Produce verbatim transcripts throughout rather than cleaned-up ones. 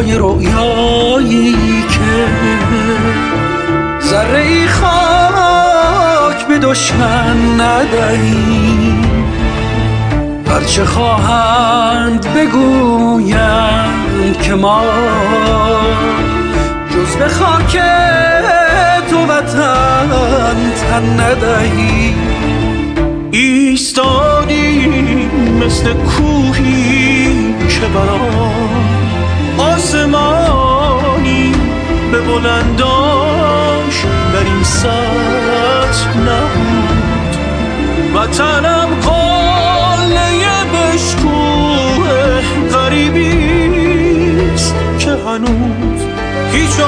پای رویایی که ذره خاک به دشمن ندهی. هرچه خواهند بگویند که ما جز به خاک تو وطن تن ندهی. ایستادی مثل کوهی که برام آسمانی به بلنداش در این سطح نبود. وطنم قله بشکوه غریبیست که هنوز هیچ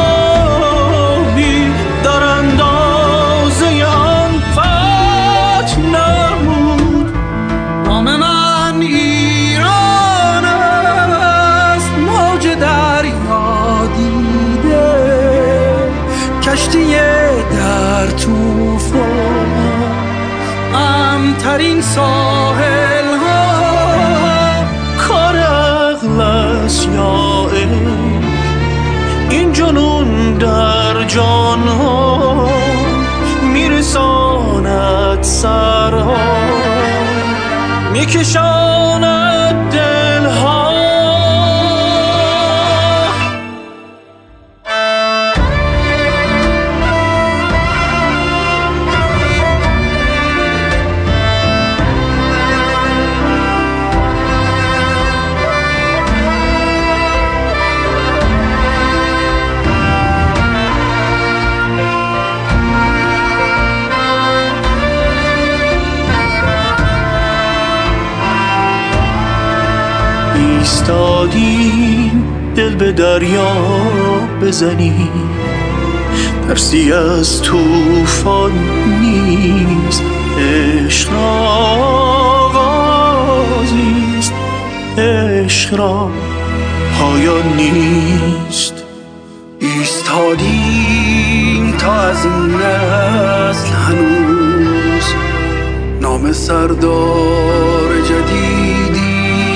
آبی در اندازه آن فتح نبود. نام من ایران است، موج دریا دیده، کشتی در طوفان، امترین ساحل ها. کار عقل است یا عشق این جنون در جان ها، میرساند سرها میکشاند دل ها. ایستادیم دل به دریا بزنیم، ترسی از طوفان نیست. عشق را آغازیست، عشق را پایان نیست. ایستادیم تا از این نسل هنوز نام سردار جدیدی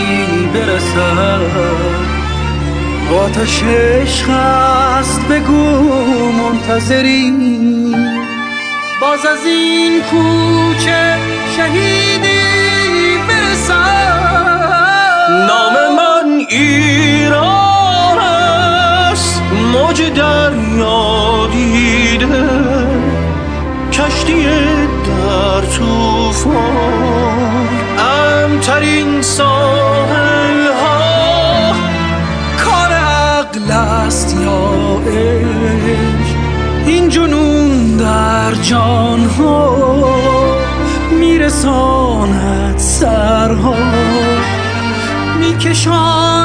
برسد. آتش عشق است بگو منتظری، باز از این کوچه شهیدی برسد. نام من ایران است، موج دریا دیده، کشتی در طوفان، امترین ساحل ها. کار عقل است یا عشق این جنون در جان ها، میرساند سرها میکشاند